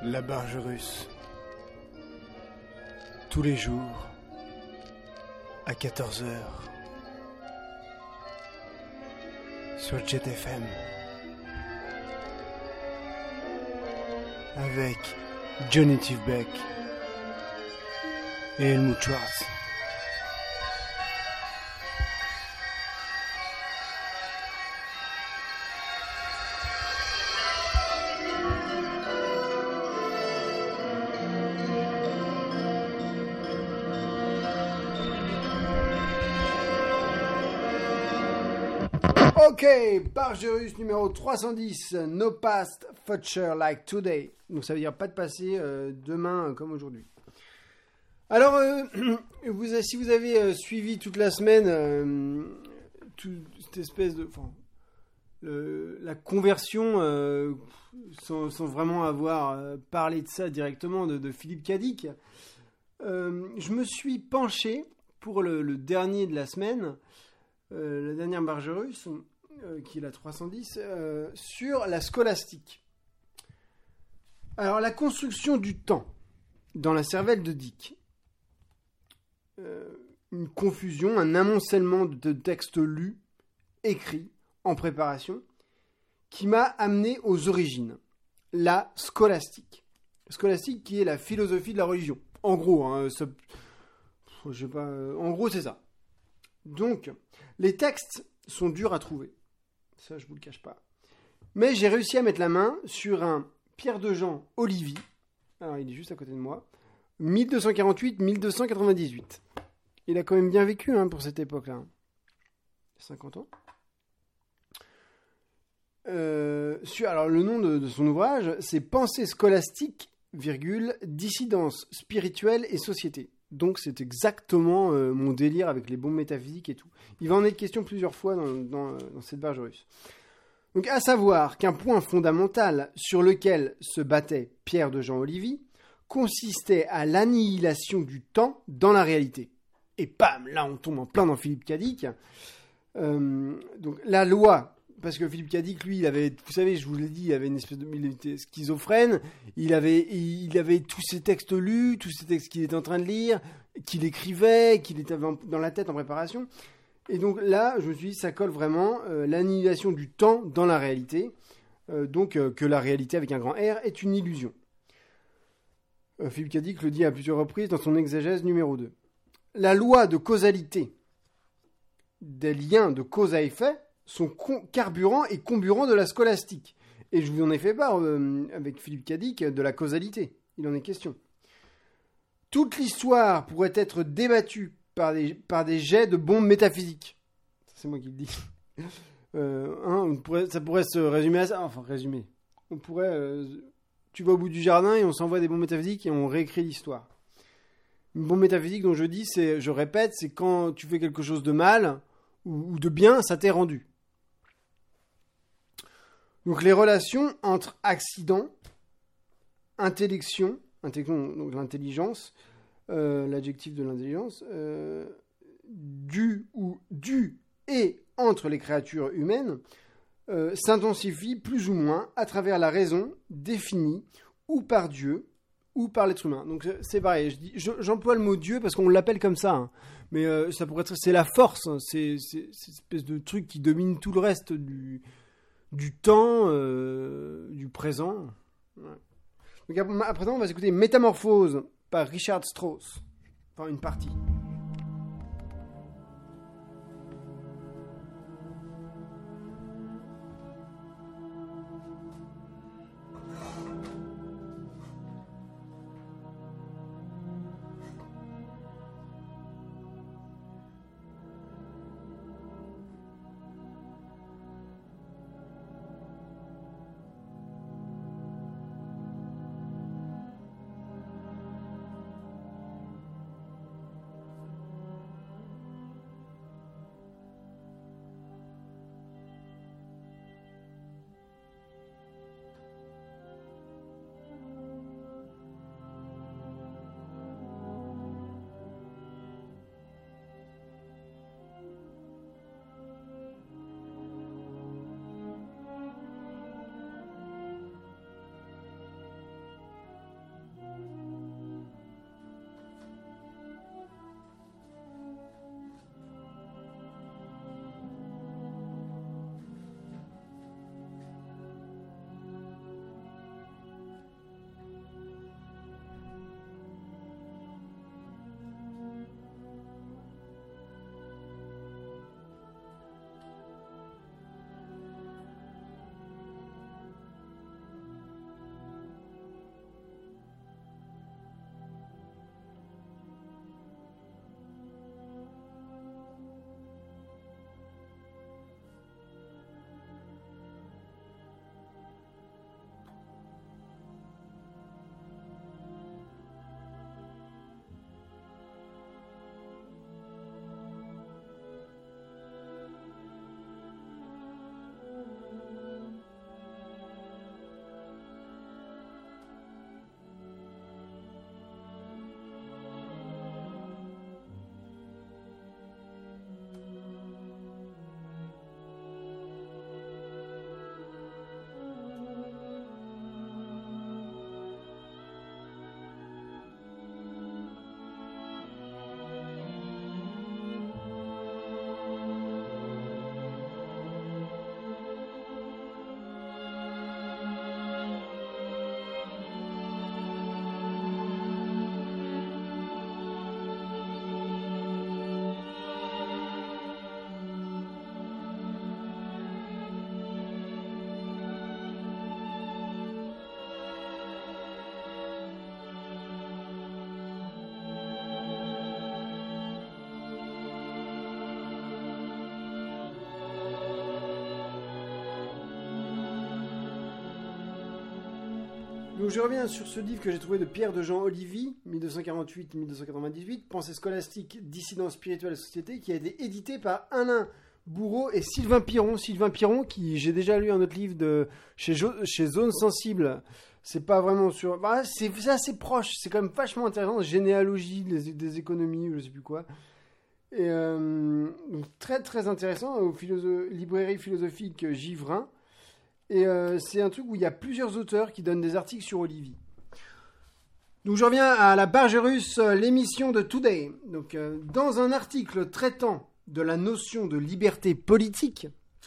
La Barge Russe. Tous les jours, à 14h, sur Jet FM. Avec Johnny Tivbeck et Helmut Schwartz. Ok, Barge Russe numéro 310, No Past Future Like Today. Donc ça veut dire pas de passé demain comme aujourd'hui. Alors, si vous avez suivi toute la semaine toute cette espèce de... la conversion, sans vraiment avoir parlé de ça directement, de Philippe Cadic, je me suis penché pour le dernier de la semaine, la dernière Barge Russe, qui est la 310, sur la scolastique. Alors, la construction du temps dans la cervelle de Dick. Une confusion, un amoncellement de textes lus, écrits, en préparation, qui m'a amené aux origines. La scolastique. Scolastique qui est la philosophie de la religion. En gros, en gros, c'est ça. Donc, les textes sont durs à trouver. Ça, je vous le cache pas. Mais j'ai réussi à mettre la main sur un Pierre de Jean Olivier. Alors, il est juste à côté de moi. 1248-1298. Il a quand même bien vécu pour cette époque-là. 50 ans. Alors, le nom de son ouvrage, c'est Pensée scolastique, dissidence spirituelle et société. Donc, c'est exactement mon délire avec les bombes métaphysiques et tout. Il va en être question plusieurs fois dans cette Barge Russe. Donc, à savoir qu'un point fondamental sur lequel se battait Pierre de Jean Olivier consistait à l'annihilation du temps dans la réalité. Et bam, là, on tombe en plein dans Philippe Cadic. Donc, la loi... Parce que Philippe Cadic, lui, il avait, vous savez, je vous l'ai dit, il avait une espèce de, il était schizophrène. Il avait tous ses textes lus, tous ces textes qu'il était en train de lire, qu'il écrivait, qu'il était dans la tête en préparation. Et donc là, je me suis dit, ça colle vraiment l'annihilation du temps dans la réalité. Que la réalité avec un grand R est une illusion. Philippe Cadic le dit à plusieurs reprises dans son exégèse numéro 2. La loi de causalité des liens de cause à effet sont carburant et comburant de la scolastique. Et je vous en ai fait part avec Philippe Cadic de la causalité. Il en est question. Toute l'histoire pourrait être débattue par des jets de bombes métaphysiques. C'est moi qui le dis. Ça pourrait se résumer à ça. Enfin, résumer. On pourrait... tu vas au bout du jardin et on s'envoie des bombes métaphysiques et on réécrit l'histoire. Une bombe métaphysique dont je répète, c'est quand tu fais quelque chose de mal ou de bien, ça t'est rendu. Donc les relations entre accident, intellection, donc l'intelligence, l'adjectif de l'intelligence, du et entre les créatures humaines, s'intensifient plus ou moins à travers la raison définie ou par Dieu ou par l'être humain. Donc c'est pareil, j'emploie le mot Dieu parce qu'on l'appelle comme ça, mais ça pourrait être, c'est la force, c'est cette espèce de truc qui domine tout le reste du temps, du présent. Ouais. Donc à présent, on va écouter Métamorphose par Richard Strauss. Enfin, une partie. Donc je reviens sur ce livre que j'ai trouvé de Pierre de Jean Olivier, 1248-1298, Pensée scolastique, dissidence spirituelle et société, qui a été édité par Alain Bourreau et Sylvain Piron. Sylvain Piron, qui j'ai déjà lu un autre livre de chez Zone Sensible. C'est pas vraiment sur... Bah, c'est assez proche, c'est quand même vachement intéressant. Généalogie des économies, ou je sais plus quoi. Et donc très très intéressant, aux librairies philosophiques Givrin. Et c'est un truc où il y a plusieurs auteurs qui donnent des articles sur Olivier. Donc je reviens à la Barge Russe, l'émission de Today. Donc dans un article traitant de la notion de liberté politique,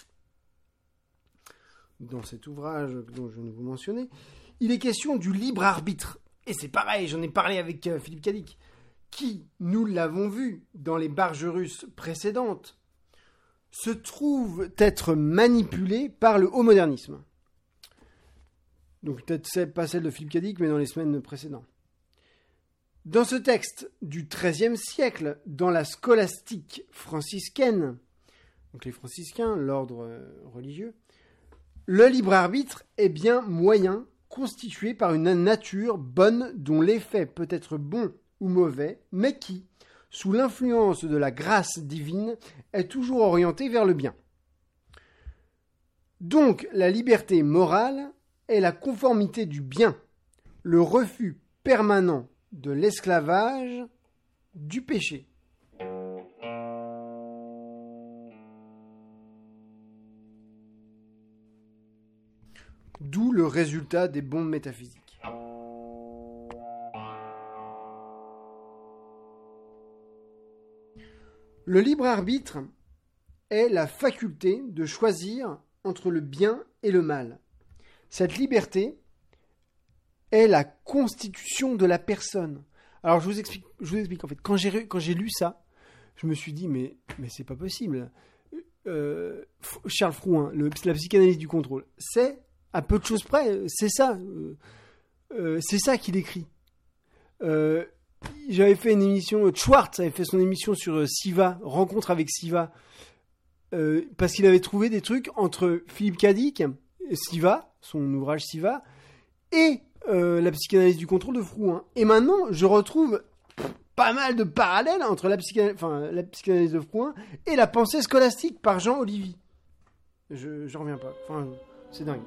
dans cet ouvrage dont je viens de vous mentionner, il est question du libre arbitre. Et c'est pareil, j'en ai parlé avec Philippe Cadic, qui, nous l'avons vu dans les Barges Russes précédentes, se trouve être manipulé par le haut modernisme. Donc peut-être c'est pas celle de Philippe Cadic, mais dans les semaines précédentes. Dans ce texte du XIIIe siècle, dans la scolastique franciscaine, donc les franciscains, l'ordre religieux, le libre arbitre est bien moyen constitué par une nature bonne dont l'effet peut être bon ou mauvais, mais qui, sous l'influence de la grâce divine, est toujours orienté vers le bien. Donc la liberté morale est la conformité du bien, le refus permanent de l'esclavage, du péché. D'où le résultat des bombes métaphysiques. Le libre arbitre est la faculté de choisir entre le bien et le mal. Cette liberté est la constitution de la personne. Alors je vous explique en fait. Quand j'ai lu ça, je me suis dit mais c'est pas possible. Charles Frouin, la psychanalyse du contrôle, c'est à peu de choses près, c'est ça qu'il écrit. J'avais fait une émission, Schwartz avait fait son émission sur Siva, Rencontre avec Siva, parce qu'il avait trouvé des trucs entre Philippe Cadic, Siva, son ouvrage Siva, et la psychanalyse du contrôle de Frouin. Et maintenant, je retrouve pas mal de parallèles entre la psychanalyse de Frouin et la pensée scolastique par Jean Olivier. Je reviens pas. Enfin, c'est dingue.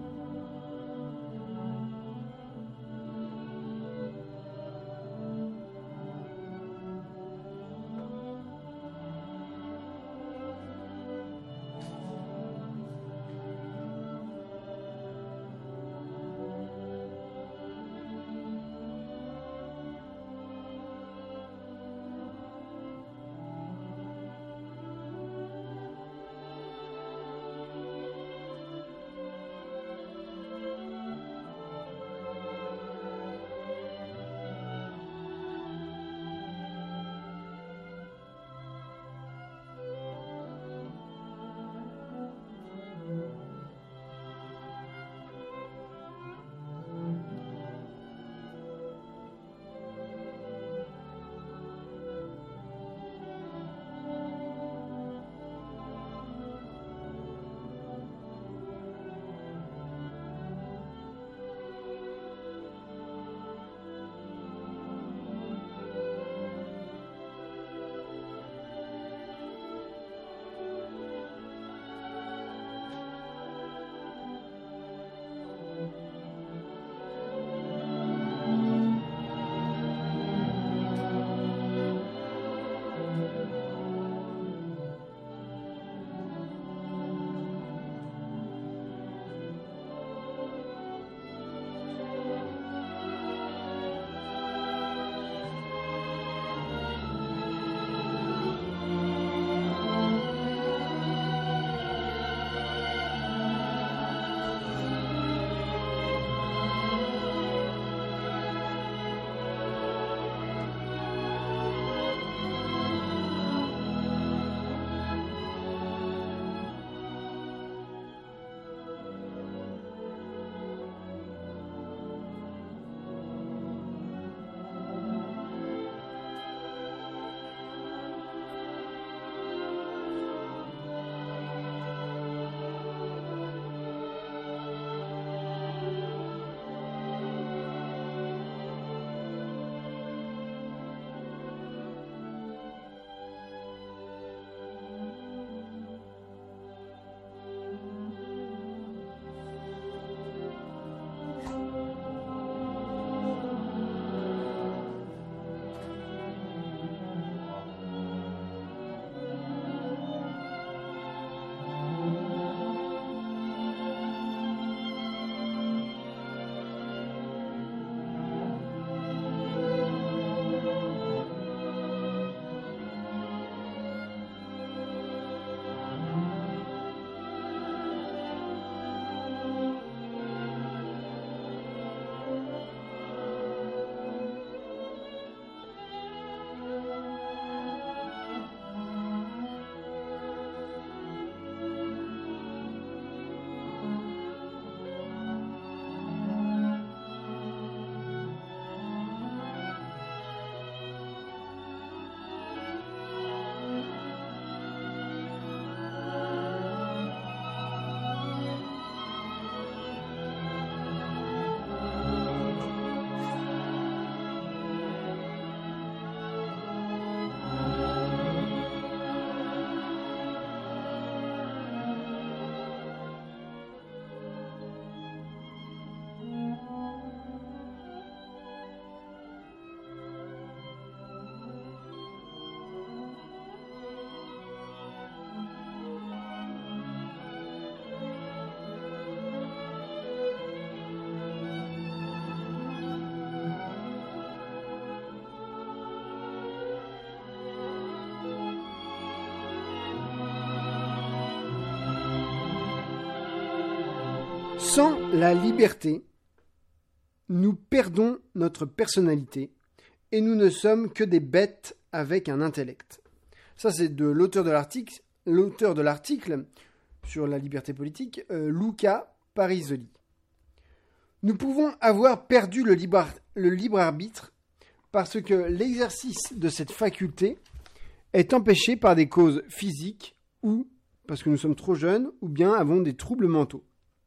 Sans la liberté, nous perdons notre personnalité et nous ne sommes que des bêtes avec un intellect. Ça, c'est de l'auteur de l'article sur la liberté politique, Luca Parisoli. Nous pouvons avoir perdu le libre arbitre parce que l'exercice de cette faculté est empêché par des causes physiques ou parce que nous sommes trop jeunes ou bien avons des troubles mentaux.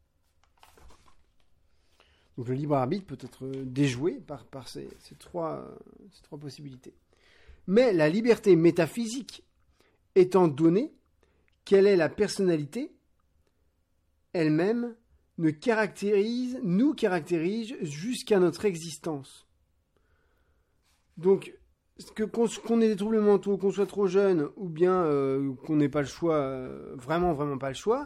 Donc le libre arbitre peut être déjoué par ces trois possibilités. Mais la liberté métaphysique étant donnée, quelle est la personnalité elle-même nous caractérise jusqu'à notre existence. Donc, qu'on ait des troubles mentaux, qu'on soit trop jeune, ou bien qu'on n'ait pas le choix, vraiment pas le choix,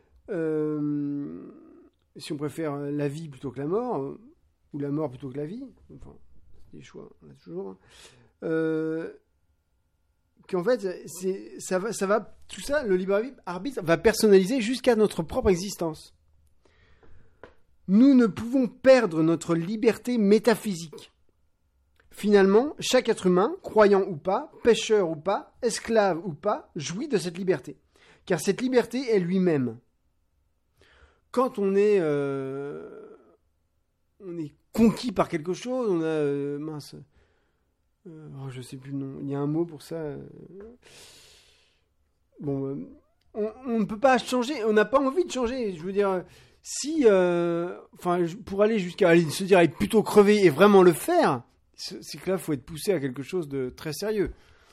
si on préfère la vie plutôt que la mort, ou la mort plutôt que la vie, enfin, c'est des choix, on a toujours, qu'en fait, tout ça, le libre arbitre va personnaliser jusqu'à notre propre existence. Nous ne pouvons perdre notre liberté métaphysique. Finalement, chaque être humain, croyant ou pas, pécheur ou pas, esclave ou pas, jouit de cette liberté. Car cette liberté est lui-même. Quand on est conquis par quelque chose, on a... je sais plus le nom. Il y a un mot pour ça. On ne peut pas changer. On n'a pas envie de changer. Je veux dire... Si, pour aller jusqu'à se dire aller plutôt crever et vraiment le faire, c'est que là, il faut être poussé à quelque chose de très sérieux.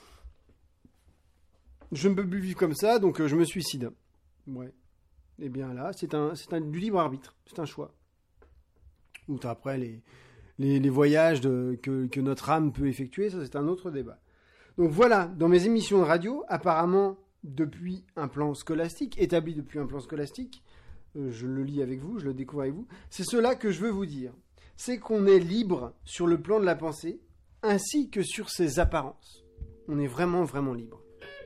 Je ne peux plus vivre comme ça, donc je me suicide. Ouais. Et bien là, c'est du libre arbitre, c'est un choix. Ou après les voyages que notre âme peut effectuer, ça c'est un autre débat. Donc voilà, dans mes émissions de radio, apparemment établi depuis un plan scolastique, je le lis avec vous, je le découvre avec vous. C'est cela que je veux vous dire. C'est qu'on est libre sur le plan de la pensée, ainsi que sur ses apparences. On est vraiment, vraiment libre.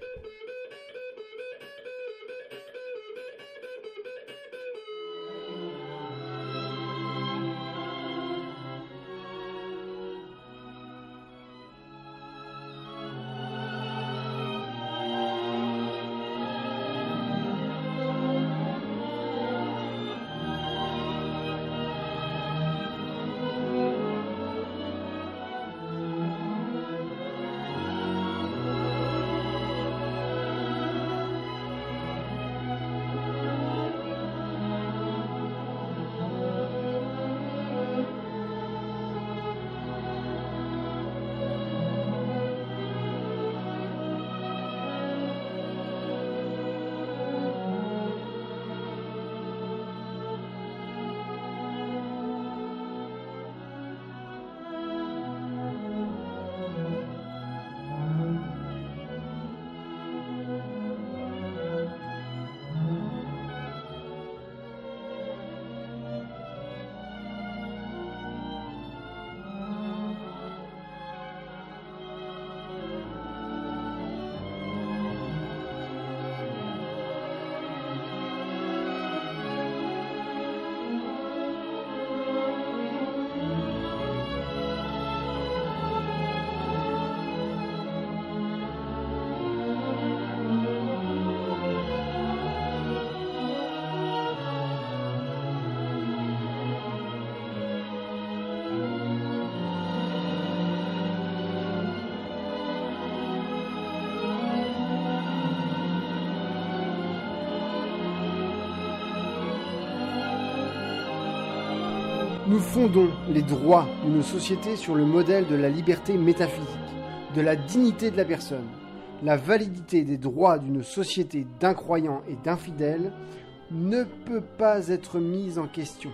Nous fondons les droits d'une société sur le modèle de la liberté métaphysique, de la dignité de la personne. La validité des droits d'une société d'incroyants et d'infidèles ne peut pas être mise en question.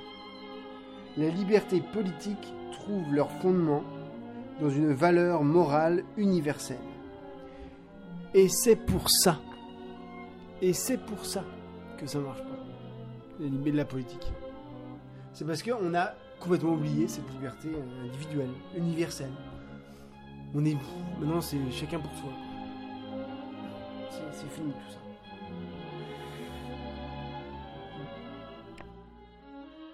Les libertés politiques trouvent leur fondement dans une valeur morale universelle. Et c'est pour ça que ça marche pas, les limites de la politique. C'est parce qu'on a complètement oublié cette liberté individuelle, universelle. Maintenant c'est chacun pour soi. C'est fini tout ça.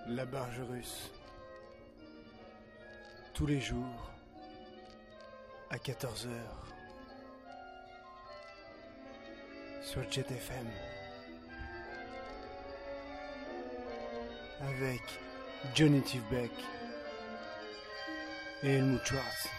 La Barge Russe. Tous les jours, à 14h, sur Jet FM. Avec Johnny Tivbeck et Helmut Schwartz.